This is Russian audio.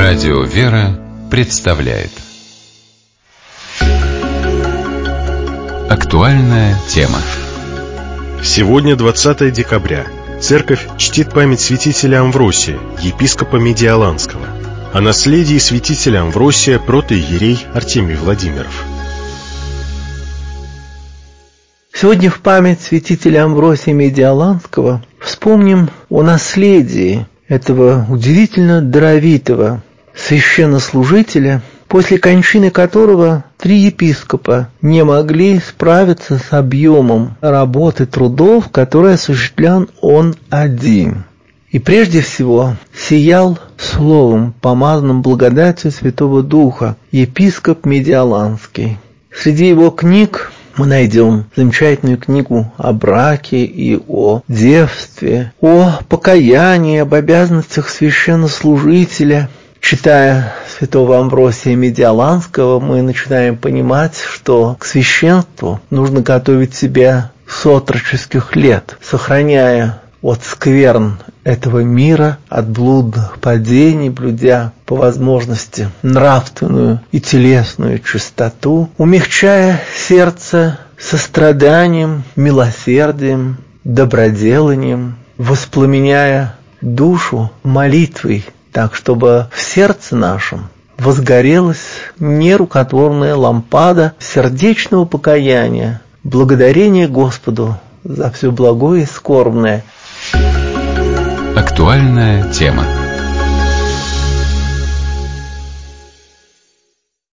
Радио «Вера» представляет актуальная тема. Сегодня 20 декабря. Церковь чтит память святителя Амвросия, епископа Медиаланского. О наследии святителя Амвросия протоиерей Артемий Владимиров. Сегодня в память святителя Амвросия Медиаланского вспомним о наследии этого удивительно даровитого священнослужителя, после кончины которого 3 епископа не могли справиться с объемом работы трудов, которые осуществлял он один. И прежде всего сиял словом, помазанным благодатью Святого Духа, епископ Медиаланский. Среди его книг мы найдем замечательную книгу о браке и о девстве, о покаянии, об обязанностях священнослужителя. Читая святого Амвросия Медиаланского, мы начинаем понимать, что к священству нужно готовить себя с отроческих лет, сохраняя от скверн этого мира, от блудных падений, блюдя по возможности нравственную и телесную чистоту, умягчая сердце состраданием, милосердием, доброделанием, воспламеняя душу молитвой, так, чтобы в сердце нашем возгорелась нерукотворная лампада сердечного покаяния, благодарения Господу за все благое и скорбное. Актуальная тема.